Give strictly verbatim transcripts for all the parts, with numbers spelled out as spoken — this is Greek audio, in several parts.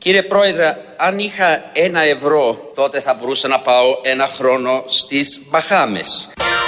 Κύριε Πρόεδρε, αν είχα ένα ευρώ, τότε θα μπορούσα να πάω ένα χρόνο στις Μπαχάμες.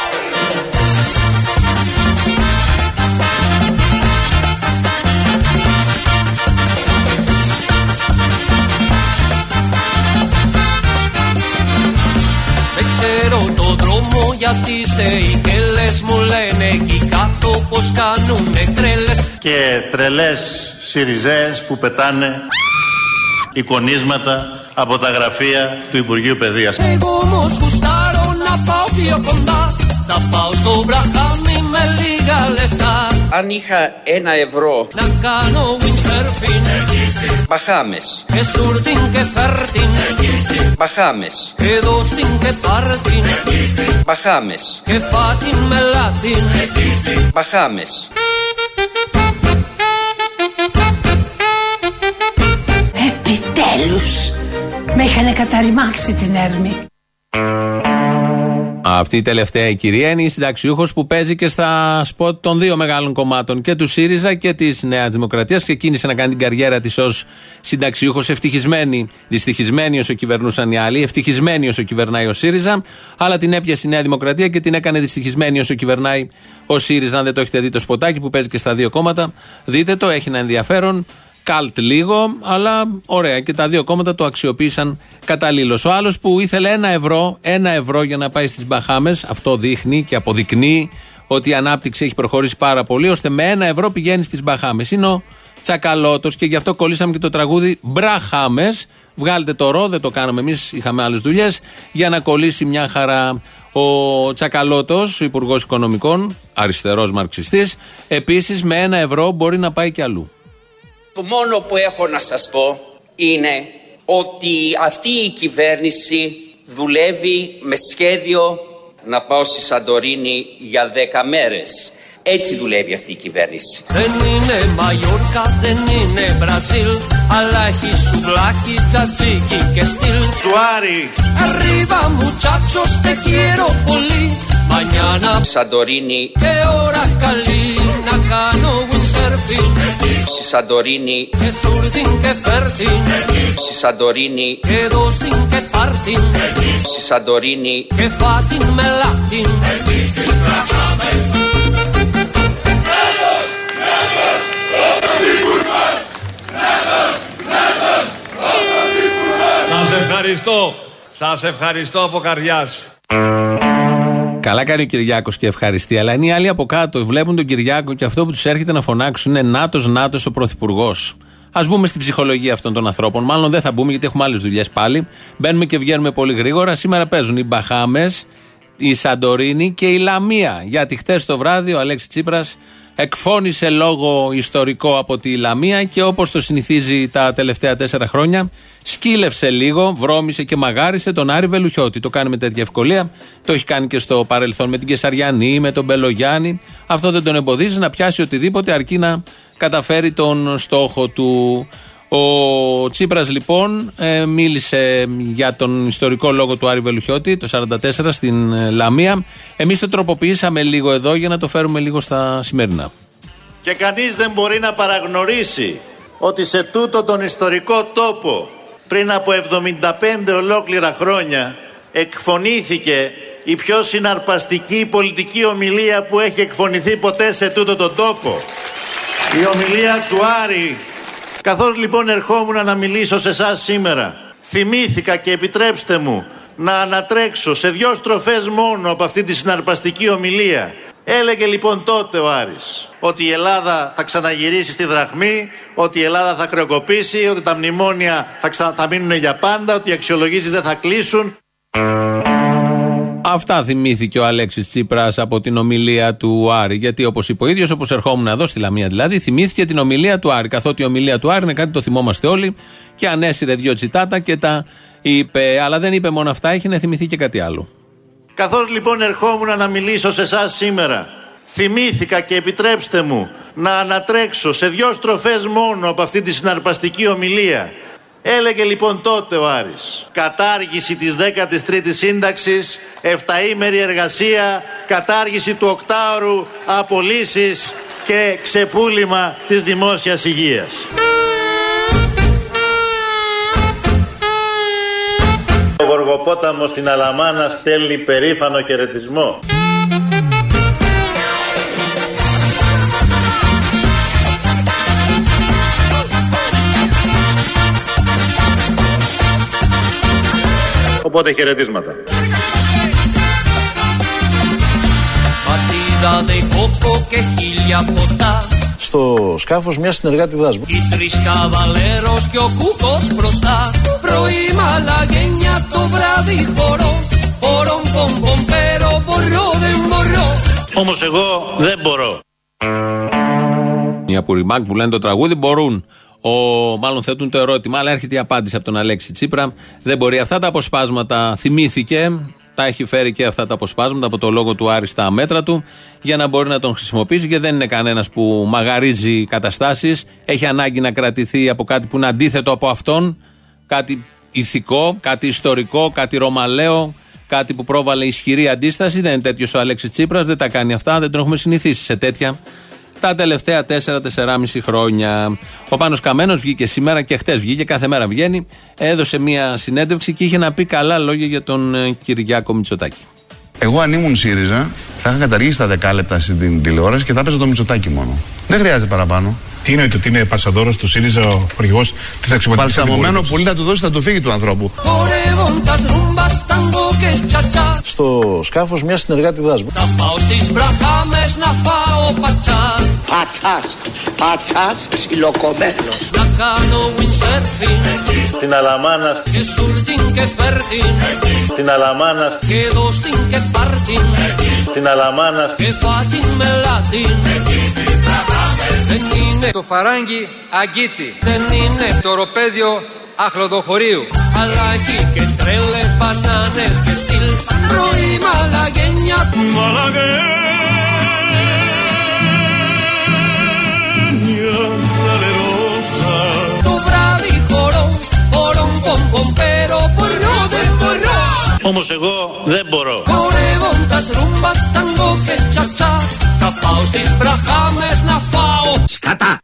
Δεν ξέρω το δρόμο γιατί σε ηγέλες μου λένε εκεί κάτω πως κάνουνε τρέλες. Και τρελές Σιριζέες που πετάνε εικονίσματα από τα γραφεία του Υπουργείου Παιδείας. Εγώ όμως γουστάρω να πάω πιο κοντά, να πάω στο Μπραχάμι με λίγα λεφτά. Αν είχα ένα ευρώ, να κάνω windsurfing, Μπαχάμες. και σουρτιν και φέρτιν, Μπαχάμες. και δώστιν και πάρτιν, Μπαχάμες. και φάτιν με λάτιν, Μπαχάμες. Επιτέλους, με είχανε καταρριμάξει την έρμη. Αυτή η τελευταία η κυρία είναι η συνταξιούχος που παίζει και στα σποτ των δύο μεγάλων κομμάτων, και του ΣΥΡΙΖΑ και της Νέας Δημοκρατίας. Ξεκίνησε να κάνει την καριέρα της ως συνταξιούχος, ευτυχισμένη, δυστυχισμένη όσο κυβερνούσαν οι άλλοι, ευτυχισμένη όσο κυβερνάει ο ΣΥΡΙΖΑ, αλλά την έπιασε η Νέα Δημοκρατία και την έκανε δυστυχισμένη όσο κυβερνάει ο ΣΥΡΙΖΑ. Αν δεν το έχετε δει το σποτάκι που παίζει και στα δύο κόμματα, δείτε το, έχει ένα ενδιαφέρον. Καλτ λίγο, αλλά ωραία. Και τα δύο κόμματα το αξιοποίησαν καταλήλως. Ο άλλος που ήθελε ένα ευρώ, ένα ευρώ για να πάει στις Μπαχάμες, αυτό δείχνει και αποδεικνύει ότι η ανάπτυξη έχει προχωρήσει πάρα πολύ, ώστε με ένα ευρώ πηγαίνει στις Μπαχάμες. Είναι ο Τσακαλώτος και γι' αυτό κολλήσαμε και το τραγούδι Μπραχάμες. Βγάλτε το ρο, δεν το κάναμε εμείς, είχαμε άλλες δουλειές, για να κολλήσει μια χαρά. Ο Τσακαλώτος, ο Υπουργός Οικονομικών, αριστερός μαρξιστής, επίσης με ένα ευρώ μπορεί να πάει και αλλού. Το μόνο που έχω να σας πω είναι ότι αυτή η κυβέρνηση δουλεύει με σχέδιο να πάω στη Σαντορίνη για δέκα μέρες. Έτσι δουλεύει αυτή η κυβέρνηση. Δεν είναι Μαγιόρκα, δεν είναι Μπραζίλ, αλλά έχει σουβλάκι, τσατζίκι και στυλ. Του Άρη. Arriba muchachos, te quiero πολύ. Mañana Σαντορίνη. και ώρα καλή να κάνω windsurfing. Στη Σαντορίνη. Και σουρτιν και φέρτιν. Στη Σαντορίνη. Και δώστιν και πάρτιν. Στη Σαντορίνη. Και φάτιν με λάτιν. Σας ευχαριστώ. Σας ευχαριστώ από καρδιάς. Καλά κάνει ο Κυριάκος και ευχαριστεί, αλλά είναι οι άλλοι από κάτω. Βλέπουν τον Κυριάκο και αυτό που τους έρχεται να φωνάξουν είναι Νάτος, Νάτος ο Πρωθυπουργός. Ας μπούμε στην ψυχολογία αυτών των ανθρώπων. Μάλλον δεν θα μπούμε γιατί έχουμε άλλες δουλειές πάλι. Μπαίνουμε και βγαίνουμε πολύ γρήγορα. Σήμερα παίζουν οι Μπαχάμες, η Σαντορίνη και η Λαμία. Γιατί χτες το βράδυ ο Αλέξης Τσίπρας εκφώνησε λόγο ιστορικό από τη Λαμία και όπως το συνηθίζει τα τελευταία τέσσερα χρόνια, σκύλευσε λίγο, βρώμησε και μαγάρισε τον Άρη Βελουχιώτη. Το κάνει με τέτοια ευκολία. Το έχει κάνει και στο παρελθόν με την Κεσαριανή, με τον Μπελογιάννη. Αυτό δεν τον εμποδίζει να πιάσει οτιδήποτε αρκεί να καταφέρει τον στόχο του. Ο Τσίπρας λοιπόν ε, μίλησε για τον ιστορικό λόγο του Άρη Βελουχιώτη το σαράντα τέσσερα στην ε, Λαμία. Εμείς το τροποποιήσαμε λίγο εδώ για να το φέρουμε λίγο στα σημερινά. Και κανείς δεν μπορεί να παραγνωρίσει ότι σε τούτο τον ιστορικό τόπο πριν από εβδομήντα πέντε ολόκληρα χρόνια εκφωνήθηκε η πιο συναρπαστική πολιτική ομιλία που έχει εκφωνηθεί ποτέ σε τούτο τον τόπο. Η ομιλία του Άρη. Καθώς λοιπόν ερχόμουν να μιλήσω σε εσάς σήμερα, θυμήθηκα και επιτρέψτε μου να ανατρέξω σε δυο στροφές μόνο από αυτή τη συναρπαστική ομιλία. Έλεγε λοιπόν τότε ο Άρης ότι η Ελλάδα θα ξαναγυρίσει στη δραχμή, ότι η Ελλάδα θα χρεοκοπήσει, ότι τα μνημόνια θα, ξα... θα μείνουν για πάντα, ότι οι αξιολογήσεις δεν θα κλείσουν. Αυτά θυμήθηκε ο Αλέξης Τσίπρας από την ομιλία του Άρη. Γιατί όπως είπε ο ίδιος, όπως ερχόμουν εδώ στη Λαμία δηλαδή, θυμήθηκε την ομιλία του Άρη. Καθότι η ομιλία του Άρη είναι κάτι το θυμόμαστε όλοι και ανέσυρε δυο τσιτάτα και τα είπε. Αλλά δεν είπε μόνο αυτά, είχε να θυμηθεί και κάτι άλλο. Καθώς λοιπόν ερχόμουν να μιλήσω σε εσάς σήμερα, θυμήθηκα και επιτρέψτε μου να ανατρέξω σε δυο στροφές μόνο από αυτή τη συναρπαστική ομιλία. Έλεγε λοιπόν τότε ο Άρης, κατάργηση της δέκατης τρίτης σύνταξης, εφταήμερη εργασία, κατάργηση του οκτάωρου, απολύσεις και ξεπούλημα της δημόσιας υγείας. Ο Γοργοπόταμος στην Αλαμάνα στέλνει περήφανο χαιρετισμό. Οπότε χαιρετίσματα. Στο σκάφος μια συνεργάτη δάσμου. Οι τρεις καβαλέρος και ο κούκος μπροστά. Πρωί μαλαγένια το βράδυ χορό. Μπορώ πομ πομ pero μπορώ δεν μπορώ. Όμως εγώ δεν μπορώ. Μια πουριμάκ που λένε το τραγούδι μπορούν. Ο, μάλλον θέτουν το ερώτημα, αλλά έρχεται η απάντηση από τον Αλέξη Τσίπρα. Δεν μπορεί. Αυτά τα αποσπάσματα θυμήθηκε. Τα έχει φέρει και αυτά τα αποσπάσματα από το λόγο του Άρη στα μέτρα του για να μπορεί να τον χρησιμοποιήσει, και δεν είναι κανένας που μαγαρίζει καταστάσεις. Έχει ανάγκη να κρατηθεί από κάτι που είναι αντίθετο από αυτόν, κάτι ηθικό, κάτι ιστορικό, κάτι ρωμαλαίο, κάτι που πρόβαλε ισχυρή αντίσταση. Δεν είναι τέτοιος ο Αλέξης Τσίπρας, δεν τα κάνει αυτά, δεν τον έχουμε συνηθίσει σε τέτοια τα τελευταία τέσσερα τεσσεράμισι χρόνια. Ο Πάνος Καμένος βγήκε σήμερα και χτες βγήκε, κάθε μέρα βγαίνει, έδωσε μια συνέντευξη και είχε να πει καλά λόγια για τον ε, Κυριάκο Μητσοτάκη. Εγώ αν ήμουν ΣΥΡΙΖΑ θα είχα καταργήσει τα δεκάλεπτα στην τηλεόραση και θα έπαιζα το Μητσοτάκη μόνο. Δεν χρειάζεται παραπάνω. Τι είναι το ότι είναι πασαδόρος του ΣΥΡΙΖΑ ο αρχηγός της αξιωματικής αντιπολίτευσης? Παλσαμωμένο πουλί θα του δώσει, θα του φύγει του ανθρώπου. Στο σκάφος μια συνεργάτη δάσμου. Θα πάω στις μπραχάμες να φάω πατσά. Πατσάς, πατσάς ψιλοκομμένος. Να κάνω windsurfing. Στην Αλαμάνα. Και σουλτιν και φέρτιν. Στην Αλαμάνα. Και δώστιν και πάρτιν. Στην Αλαμάνα. Και φάτιν με λάτιν. Δεν είναι το φαράγγι αγκίτη. Δεν είναι το ροπέδιο αχλοδοχωρίου. Αλλά εκεί και τρέλες μπανάνες και στυλ. Πρωί μαλαγένια. Μαλαγένια σαλερόσα. Το βράδυ χορό. Μπορώ πομ πομ pero μπορώ δεν μπορώ. Όμως εγώ δεν μπορώ. Χορεύοντας ρούμπας, ταγκό και τσατσά. Θα πάω στις μπραχάμες να φάω σκατά.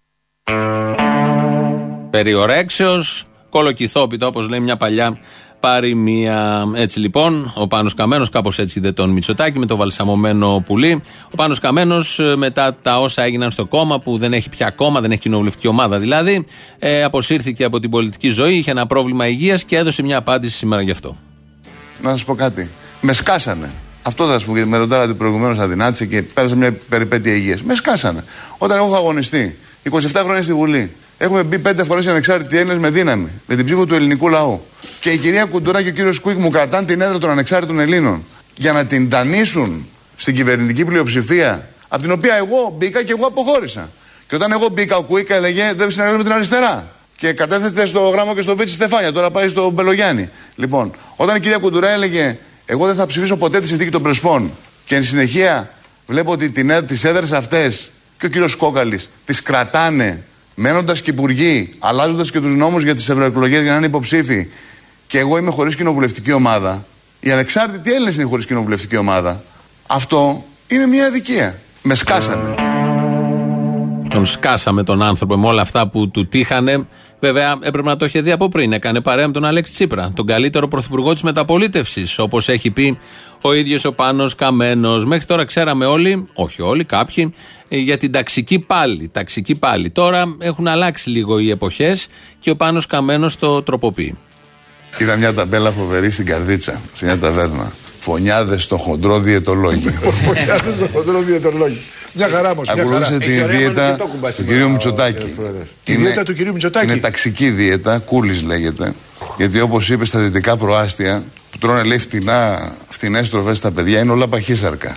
Περιορέξεως, κολοκυθόπιτα, όπως λέει μια παλιά παροιμία. Έτσι λοιπόν, ο Πάνος Καμένος, κάπως έτσι είδε τον Μητσοτάκη με το βαλσαμωμένο πουλί. Ο Πάνος Καμένος, μετά τα όσα έγιναν στο κόμμα, που δεν έχει πια κόμμα, δεν έχει κοινοβουλευτική ομάδα δηλαδή, ε, αποσύρθηκε από την πολιτική ζωή, είχε ένα πρόβλημα υγείας και έδωσε μια απάντηση σήμερα γι' αυτό. Να σας πω κάτι. Με σκάσανε. Αυτό θα σας πω, γιατί με ρωτάγατε προηγουμένως αδυνάτησε και πέρασα μια περιπέτεια υγείας. Με σκάσανε. Όταν εγώ έχω αγωνιστεί είκοσι επτά χρόνια στη Βουλή, έχουμε μπει πέντε φορές οι ανεξάρτητοι Έλληνες με δύναμη, με την ψήφο του ελληνικού λαού. Και η κυρία Κουντουρά και ο κύριος Κουίκ μου κρατάνε την έδρα των ανεξάρτητων Ελλήνων για να την δανείσουν στην κυβερνητική πλειοψηφία, από την οποία εγώ μπήκα και εγώ αποχώρησα. Και όταν εγώ μπήκα, ο Κουίκ έλεγε δεν συνεργάζομαι με την αριστερά. Και κατέθεται στο γράμμα και στο Βίτσι Στεφάνια, τώρα πάει στο Μπελογιάννη. Λοιπόν, όταν η κυρία Κουντουρά έλεγε εγώ δεν θα ψηφίσω ποτέ τη συνθήκη των Πρεσπών, και εν συνεχεία βλέπω ότι τις έδρες αυτές και ο κύριος Κόκαλης τις κρατάνε, μένοντας και υπουργοί, αλλάζοντας και τους νόμους για τις ευρωεκλογές για να είναι υποψήφοι, και εγώ είμαι χωρίς κοινοβουλευτική ομάδα. Οι ανεξάρτητοι Έλληνες είναι χωρίς κοινοβουλευτική ομάδα. Αυτό είναι μια αδικία. Με σκάσανε. Τον σκάσαμε τον άνθρωπο με όλα αυτά που του τύχανε. Βέβαια, έπρεπε να το είχε δει από πριν. Έκανε παρέα με τον Αλέξη Τσίπρα, τον καλύτερο πρωθυπουργό της μεταπολίτευσης, όπως έχει πει ο ίδιος ο Πάνος Καμένος. Μέχρι τώρα ξέραμε όλοι, όχι όλοι, κάποιοι, για την ταξική πάλη. Ταξική πάλη. Τώρα έχουν αλλάξει λίγο οι εποχές και ο Πάνος Καμένος το τροποποιεί. Είδα μια ταμπέλα φοβερή στην Καρδίτσα, σε μια ταβέρνα. Φωνιάδες στο χοντρό διαιτολόγιο. Φωνιάδες στο χοντρό διαιτολόγιο. Μια χαρά όμως. Ακολούθησε τη δίαιτα του κυρίου Μητσοτάκη. Τη δίαιτα του κυρίου Μητσοτάκη. Είναι ταξική δίαιτα, κούλης λέγεται. Γιατί όπως είπε στα δυτικά προάστια, που τρώνε λέει φτηνά, φτηνές τροφές στα παιδιά, είναι όλα παχύσαρκα.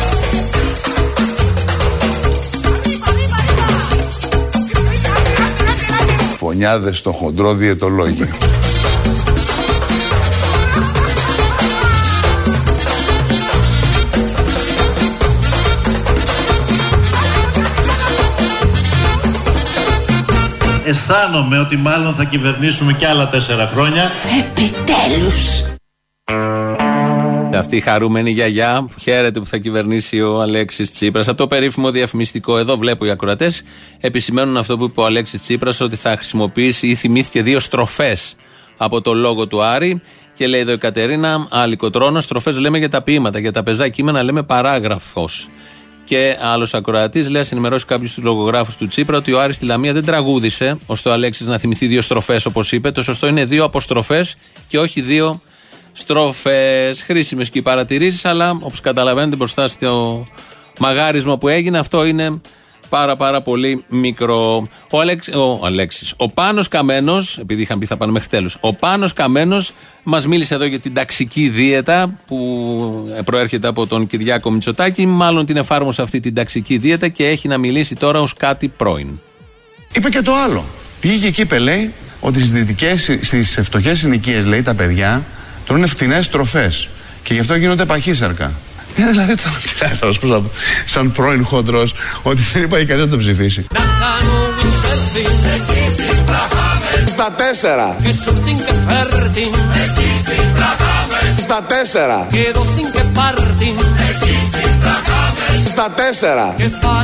Φωνιάδες στο χοντρό διαιτολόγιο. Αισθάνομαι ότι μάλλον θα κυβερνήσουμε και άλλα τέσσερα χρόνια. Επιτέλους. Αυτή η χαρούμενη γιαγιά που χαίρεται που θα κυβερνήσει ο Αλέξης Τσίπρας. Από το περίφημο διαφημιστικό, εδώ βλέπω οι ακροατές επισημαίνουν αυτό που είπε ο Αλέξης Τσίπρας, ότι θα χρησιμοποιήσει ή θυμήθηκε δύο στροφές από το λόγο του Άρη. Και λέει εδώ η Κατερίνα, αλικοτρόνα, στροφές λέμε για τα ποίηματα. Για τα πεζά κείμενα λέμε παράγραφος. Και άλλος ακροατής λέει: ας ενημερώσει κάποιους τους λογογράφους του Τσίπρα ότι ο Άρης στη Λαμία δεν τραγούδισε, ώστε ο Αλέξης να θυμηθεί δύο στροφές όπως είπε. Το σωστό είναι δύο αποστροφές και όχι δύο στροφές. Χρήσιμες και οι παρατηρήσεις, αλλά όπως καταλαβαίνετε μπροστά στο μαγάρισμα που έγινε, αυτό είναι πάρα πάρα πολύ μικρό. Ο, Αλέξ, ο Αλέξης, ο Πάνος Καμένος, επειδή είχαν πει θα πάνε μέχρι τέλους, ο Πάνος Καμένος μας μίλησε εδώ για την ταξική δίαιτα που προέρχεται από τον Κυριάκο Μητσοτάκη. Μάλλον την εφάρμοσε αυτή την ταξική δίαιτα και έχει να μιλήσει τώρα ως κάτι πρώην. Είπε και το άλλο. Πήγε εκεί, είπε, λέει, ότι στις δυτικές, στις φτωχές συνοικίες, λέει, τα παιδιά τρώνε φτηνές τροφές και γι' αυτό γίνονται παχύσαρκα. Ε, δηλαδή το κοιτάξτε, πώς θα πω, σαν πρώην χοντρός, ότι δεν υπάρχει κανένα να το ψηφίσει. Στα τέσσερα. Στα τέσσερα. Στα τέσσερα.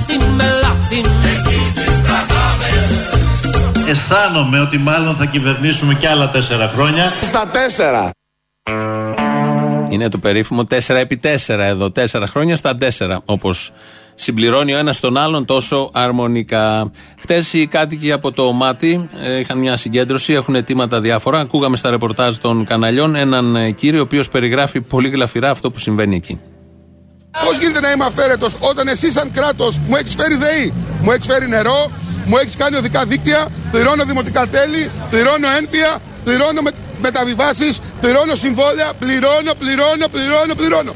Αισθάνομαι ότι μάλλον θα κυβερνήσουμε και άλλα τέσσερα χρόνια. Στα τέσσερα. Είναι το περίφημο τέσσερα επί τέσσερα εδώ, τέσσερα χρόνια στα τέσσερα, όπως συμπληρώνει ο ένας τον άλλον τόσο αρμονικά. Χτες οι κάτοικοι από το Μάτι ε, είχαν μια συγκέντρωση, έχουν αιτήματα διάφορα. Ακούγαμε στα ρεπορτάζ των καναλιών έναν κύριο ο οποίος περιγράφει πολύ γλαφυρά αυτό που συμβαίνει εκεί. Πώς γίνεται να είμαι αυθαίρετος όταν εσύ σαν κράτος μου έχεις φέρει ΔΕΗ, μου έχεις φέρει νερό, μου έχεις κάνει οδικά δίκτυα, πληρώνω δημοτικά τέλη, πληρώνω ένφια, πληρώνω με... μεταβιβάσεις, πληρώνω συμβόλαια, πληρώνω, πληρώνω, πληρώνω, πληρώνω.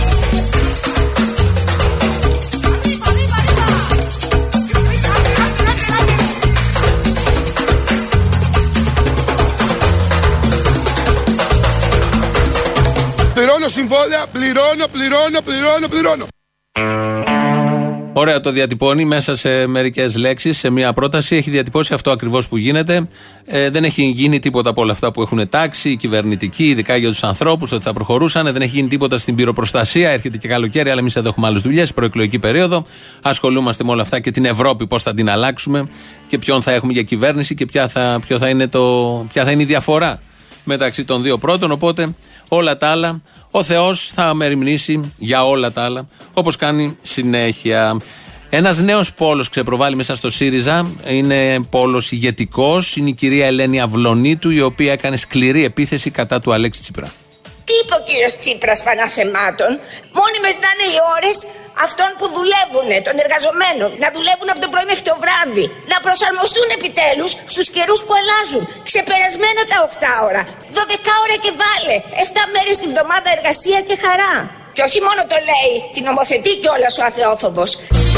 Πληρώνω συμβόλαια, πληρώνω, πληρώνω, πληρώνω, πληρώνω. Ωραία, το διατυπώνει μέσα σε μερικές λέξεις, σε μια πρόταση. Έχει διατυπώσει αυτό ακριβώς που γίνεται. Ε, δεν έχει γίνει τίποτα από όλα αυτά που έχουν τάξει, οι κυβερνητικοί, ειδικά για τους ανθρώπους, ότι θα προχωρούσαν. Δεν έχει γίνει τίποτα στην πυροπροστασία. Έρχεται και καλοκαίρι, αλλά εμείς εδώ έχουμε άλλες δουλειές. Προεκλογική περίοδο. Ασχολούμαστε με όλα αυτά και την Ευρώπη, πώς θα την αλλάξουμε και ποιον θα έχουμε για κυβέρνηση και ποια θα, ποιο θα είναι το, ποια θα είναι η διαφορά μεταξύ των δύο πρώτων. Οπότε όλα τα άλλα ο Θεός θα μεριμνήσει για όλα τα άλλα, όπως κάνει συνέχεια. Ένας νέος πόλος ξεπροβάλλει μέσα στο ΣΥΡΙΖΑ, είναι πόλος ηγετικός, είναι η κυρία Ελένη Αυλωνίτου, η οποία έκανε σκληρή επίθεση κατά του Αλέξη Τσίπρα. Τι είπε ο κύριος Τσίπρας παναθεμάτων? Μόνιμες να είναι οι ώρες αυτών που δουλεύουν, των εργαζομένων, να δουλεύουν από το πρωί μέχρι το βράδυ, να προσαρμοστούν επιτέλους στους καιρούς που αλλάζουν. Ξεπερασμένα τα οκτώ ώρα, δώδεκα ώρα και βάλε, επτά μέρες την εβδομάδα εργασία και χαρά. Και όχι μόνο το λέει, την νομοθετεί κιόλας ο αθεόφοβος.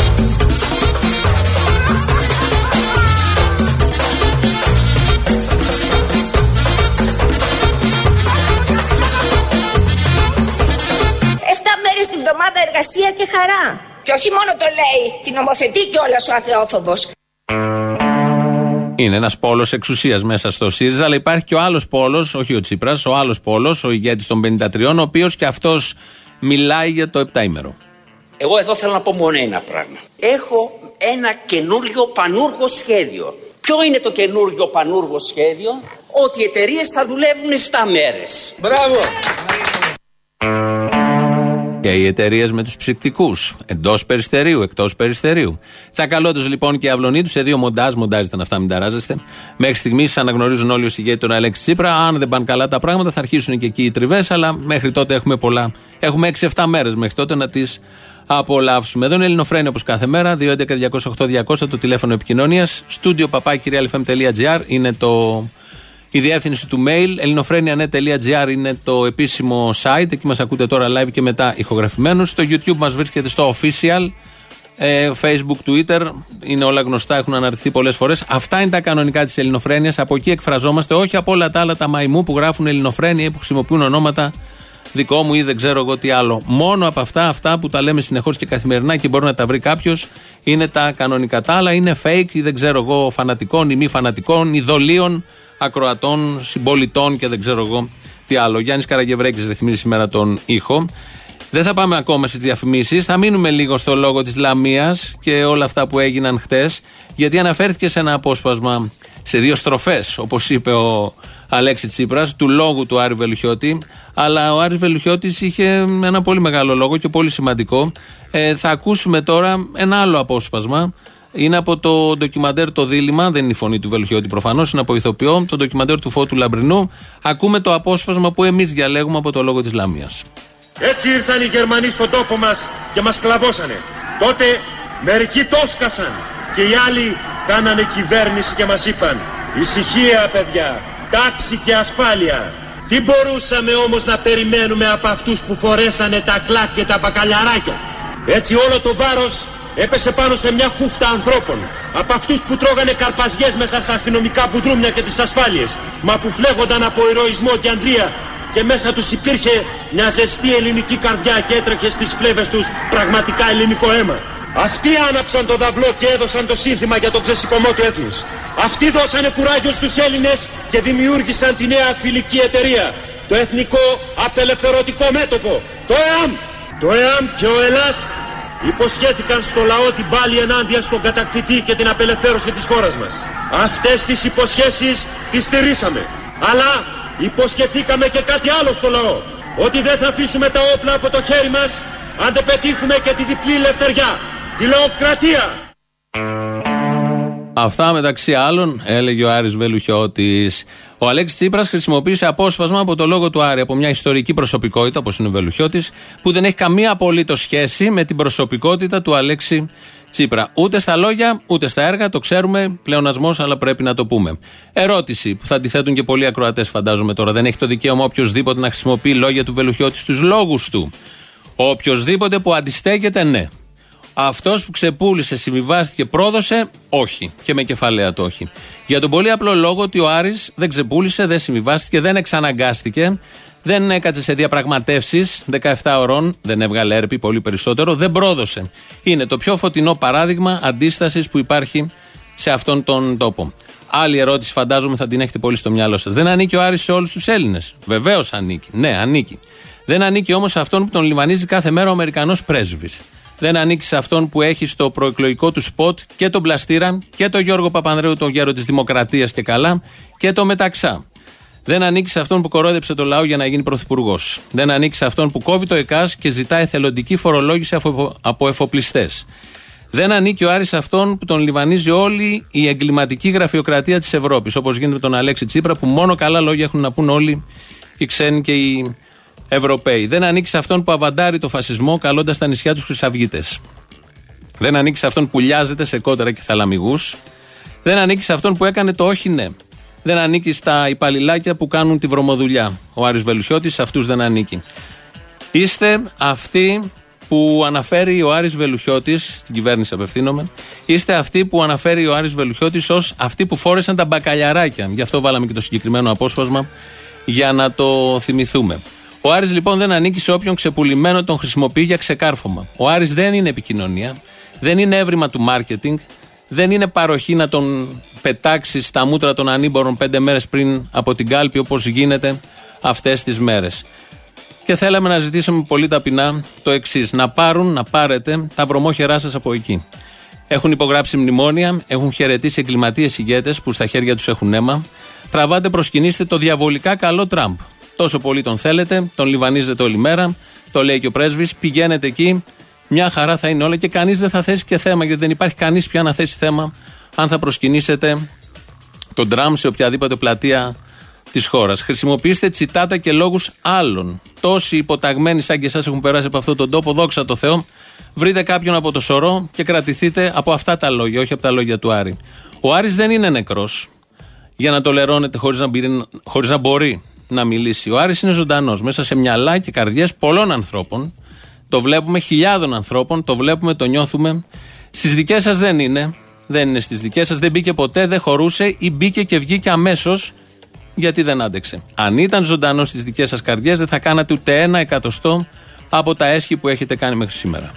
Στην εβδομάδα εργασία και χαρά. Και όχι μόνο το λέει, την νομοθετεί κιόλας ο αθεόφοβος. Είναι ένας πόλος εξουσίας μέσα στο ΣΥΡΙΖΑ, αλλά υπάρχει και ο άλλος πόλος, όχι ο Τσίπρας, ο άλλος πόλος, ο ηγέτης των πενήντα τριών, ο οποίος και αυτός μιλάει για το επτάήμερο. Εγώ εδώ θέλω να πω μόνο ένα πράγμα. Έχω ένα καινούριο πανούργο σχέδιο. Ποιο είναι το καινούριο πανούργο σχέδιο? Ότι οι εταιρείες θα δουλεύουν επτά μέρες. Μπράβο! Και οι εταιρείες με τους ψυκτικούς, εντός περιστερίου, εκτός περιστερίου. Τσακαλώτος λοιπόν και Αυλωνίτου σε δύο μοντάζ, μοντάζ ήταν αυτά, μην ταράζεστε. Μέχρι στιγμής αναγνωρίζουν όλοι ως ηγέτη τον Αλέξη Τσίπρα. Αν δεν πάνε καλά τα πράγματα, θα αρχίσουν και εκεί οι τριβές, αλλά μέχρι τότε έχουμε πολλά. Έχουμε έξι εφτά μέρες μέχρι τότε να τις απολαύσουμε. Εδώ είναι Ελληνοφρένη όπως κάθε μέρα, δύο έντεκα διακόσια οκτώ διακόσια το τηλέφωνο επικοινωνίας. Στούντιο παπάκι realfm τελεία gr είναι το. Η διεύθυνση του mail, ελληνοφρένια τελεία gr είναι το επίσημο site, εκεί μας ακούτε τώρα live και μετά ηχογραφημένους. Στο YouTube μας βρίσκεται στο official, ε, Facebook, Twitter, είναι όλα γνωστά, έχουν αναρτηθεί πολλές φορές. Αυτά είναι τα κανονικά της ελληνοφρένειας, από εκεί εκφραζόμαστε, όχι από όλα τα άλλα τα μαϊμού που γράφουν ελληνοφρένεια ή που χρησιμοποιούν ονόματα δικό μου ή δεν ξέρω εγώ τι άλλο. Μόνο από αυτά, αυτά που τα λέμε συνεχώς και καθημερινά και μπορεί να τα βρει κάποιος, είναι τα κανονικά. Τα άλλα είναι fake ή δεν ξέρω εγώ φανατικών ή μη φανατικών, ειδωλίων, ακροατών, συμπολιτών και δεν ξέρω εγώ τι άλλο. Γιάννης Καραγευρέκης ρυθμίζει σήμερα τον ήχο. Δεν θα πάμε ακόμα στις διαφημίσεις. Θα μείνουμε λίγο στο λόγο της Λαμίας και όλα αυτά που έγιναν χτες, γιατί αναφέρθηκε σε ένα απόσπασμα σε δύο στροφές, όπως είπε ο Αλέξη Τσίπρας, του λόγου του Άρη Βελουχιώτη. Αλλά ο Άρης Βελουχιώτης είχε ένα πολύ μεγάλο λόγο και πολύ σημαντικό. Ε, θα ακούσουμε τώρα ένα άλλο απόσπασμα. Είναι από το ντοκιμαντέρ Το Δίλημμα, δεν είναι η φωνή του Βελουχιώτη προφανώς, είναι από ηθοποιό, το ντοκιμαντέρ του Φώτου Λαμπρινού. Ακούμε το απόσπασμα που εμείς διαλέγουμε από το Λόγο της Λαμίας. Έτσι ήρθαν οι Γερμανοί στον τόπο μας και μας σκλαβώσανε. Τότε μερικοί το σκασαν και οι άλλοι κάνανε κυβέρνηση και μας είπαν ησυχία παιδιά, τάξη και ασφάλεια. Τι μπορούσαμε όμως να περιμένουμε από αυτούς που φορέσανε τα κλάκ και τα μπακαλιαράκια. Έτσι όλο το βάρος έπεσε πάνω σε μια χούφτα ανθρώπων. Από αυτούς που τρώγανε καρπαζιές μέσα στα αστυνομικά μπουντρούμια και τις ασφάλειες. Μα που φλέγονταν από ηρωισμό και αντρία. Και μέσα τους υπήρχε μια ζεστή ελληνική καρδιά και έτρεχε στις φλέβες τους πραγματικά ελληνικό αίμα. Αυτοί άναψαν το δαυλό και έδωσαν το σύνθημα για τον ξεσηκωμό του έθνους. Αυτοί δώσανε κουράγιο στους Έλληνες και δημιούργησαν τη νέα φιλική εταιρεία. Το Εθνικό Απελευθερωτικό Μέτωπο. Το ΕΑΜ. Το ΕΑΜ και ο Ελλάς υποσχέθηκαν στο λαό την πάλη ενάντια στον κατακτητή και την απελευθέρωση της χώρας μας. Αυτές τις υποσχέσεις τις στηρίσαμε. Αλλά υποσχεθήκαμε και κάτι άλλο στο λαό. Ότι δεν θα αφήσουμε τα όπλα από το χέρι μας αν δεν πετύχουμε και τη διπλή ελευθεριά. Τη λαοκρατία. Αυτά μεταξύ άλλων έλεγε ο Άρης Βελουχιώτης. Ο Αλέξης Τσίπρας χρησιμοποίησε απόσπασμα από το λόγο του Άρη, από μια ιστορική προσωπικότητα όπως είναι ο Βελουχιώτης, που δεν έχει καμία απολύτως σχέση με την προσωπικότητα του Αλέξη Τσίπρα. Ούτε στα λόγια, ούτε στα έργα, το ξέρουμε, πλεονασμός, αλλά πρέπει να το πούμε. Ερώτηση που θα αντιθέτουν και πολλοί ακροατές, φαντάζομαι τώρα. Δεν έχει το δικαίωμα οποιοδήποτε να χρησιμοποιεί λόγια του Βελουχιώτη στους λόγους του. Οποιοδήποτε που αντιστέκεται, ναι. Αυτός που ξεπούλησε, συμβιβάστηκε, πρόδωσε, όχι. Και με κεφαλαία το όχι. Για τον πολύ απλό λόγο ότι ο Άρης δεν ξεπούλησε, δεν συμβιβάστηκε, δεν εξαναγκάστηκε, δεν έκατσε σε διαπραγματεύσεις δεκαεπτά ωρών, δεν έβγαλε έρπη, πολύ περισσότερο, δεν πρόδωσε. Είναι το πιο φωτεινό παράδειγμα αντίστασης που υπάρχει σε αυτόν τον τόπο. Άλλη ερώτηση, φαντάζομαι θα την έχετε πολύ στο μυαλό σας. Δεν ανήκει ο Άρης σε όλους τους Έλληνες? Βεβαίως ανήκει. Ναι, ανήκει. Δεν ανήκει όμως σε αυτόν που τον λιβανίζει κάθε μέρα ο Αμερικανός πρέσβης. Δεν ανήκει σε αυτόν που έχει στο προεκλογικό του σποτ και τον Πλαστήρα και τον Γιώργο Παπανδρέου, τον γέρο της Δημοκρατίας και καλά, και το Μεταξά. Δεν ανήκει σε αυτόν που κορόδεψε το λαό για να γίνει πρωθυπουργός. Δεν ανήκει σε αυτόν που κόβει το ΕΚΑΣ και ζητά εθελοντική φορολόγηση από εφοπλιστές. Δεν ανήκει ο Άρης σε αυτόν που τον λιβανίζει όλη η εγκληματική γραφειοκρατία της Ευρώπης, όπως γίνεται με τον Αλέξη Τσίπρα, που μόνο καλά λόγια έχουν να πούν όλοι οι ξένοι και οι Ευρωπαίοι. Δεν ανήκει σε αυτόν που αβαντάρει το φασισμό καλώντας στα νησιά τους χρυσαυγίτες. Δεν ανήκει σε αυτόν που λιάζεται σε κότερα και θαλαμιγούς. Δεν ανήκει σε αυτόν που έκανε το όχι ναι. Δεν ανήκει στα υπαλληλάκια που κάνουν τη βρωμοδουλειά. Ο Άρης Βελουχιώτης σε αυτούς δεν ανήκει. Είστε αυτοί που αναφέρει ο Άρης Βελουχιώτης, στην κυβέρνηση απευθύνομαι, είστε αυτοί που αναφέρει ο Άρης Βελουχιώτης ως αυτοί που φόρεσαν τα μπακαλιαράκια. Γι' αυτό βάλαμε και το συγκεκριμένο απόσπασμα για να το θυμηθούμε. Ο Άρης λοιπόν δεν ανήκει σε όποιον ξεπουλημένο τον χρησιμοποιεί για ξεκάρφωμα. Ο Άρης δεν είναι επικοινωνία, δεν είναι έβριμα του μάρκετινγκ, δεν είναι παροχή να τον πετάξει στα μούτρα των ανήμπορων πέντε μέρες πριν από την κάλπη όπως γίνεται αυτές τις μέρες. Και θέλαμε να ζητήσουμε πολύ ταπεινά το εξής: να πάρουν, να πάρετε τα βρωμόχερά σας από εκεί. Έχουν υπογράψει μνημόνια, έχουν χαιρετήσει εγκληματίες ηγέτες που στα χέρια τους έχουν αίμα. Τραβάτε, προσκυνήστε το διαβολικά καλό Τραμπ. Τόσο πολύ τον θέλετε, τον λιβανίζετε όλη μέρα, το λέει και ο πρέσβης. Πηγαίνετε εκεί, μια χαρά θα είναι όλα και κανείς δεν θα θέσει και θέμα, γιατί δεν υπάρχει κανείς πια να θέσει θέμα αν θα προσκυνήσετε τον Τραμπ σε οποιαδήποτε πλατεία της χώρας. Χρησιμοποιήστε τσιτάτα και λόγους άλλων. Τόσοι υποταγμένοι σαν και εσάς έχουν περάσει από αυτόν τον τόπο, δόξα τω Θεώ. Βρείτε κάποιον από το σωρό και κρατηθείτε από αυτά τα λόγια, όχι από τα λόγια του Άρη. Ο Άρης δεν είναι νεκρός για να το λερώνετε χωρίς να, μπει, χωρίς να μπορεί να μιλήσει. Ο Άρης είναι ζωντανός μέσα σε μυαλά και καρδιές πολλών ανθρώπων. Το βλέπουμε, χιλιάδων ανθρώπων, το βλέπουμε, το νιώθουμε. Στις δικές σας δεν είναι. Δεν είναι στις δικές σας, δεν μπήκε ποτέ, δεν χωρούσε ή μπήκε και βγήκε αμέσως γιατί δεν άντεξε. Αν ήταν ζωντανός στις δικές σας καρδιές, δεν θα κάνατε ούτε ένα εκατοστό από τα έσχη που έχετε κάνει μέχρι σήμερα.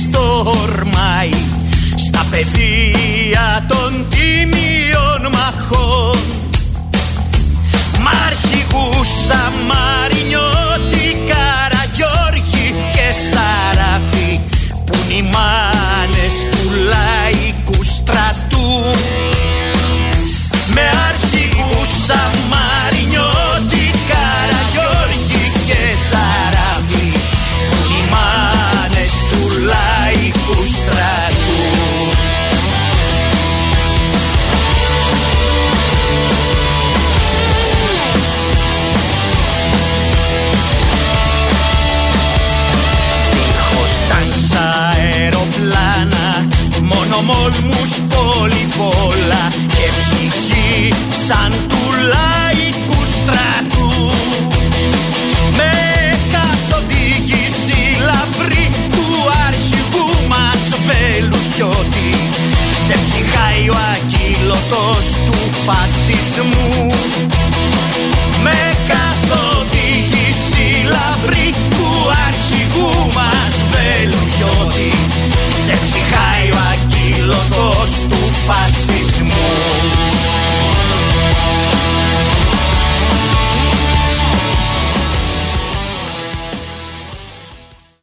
τορμάει στα πεδία των τίμιων μαχών. Μ' αρχηγούς Σαμαρινιώτη, Καραγιώργη και Σαράφη, πουν οι μάνες του λαϊκού στρατού. Με αρχηγούς Σαμαρινιώτη, Καραγιώργη και Σαράφη, πουν οι μάνες του λαϊκού στρατού. Αεροπλάνα, μόνο μόλμους, πολυβόλα και ψυχή σαν του λαϊκού στρατού. Με καθοδήγηση λαμπρή του αρχηγού μας Βελουχιώτη, σε ψυχάει ο ακύλωτος του φασισμού. Με καθοδήγηση λαμπρή του αρχηγού μας Βελουχιώτη, σε ψυχάει ο ακύλωτος του φασισμού.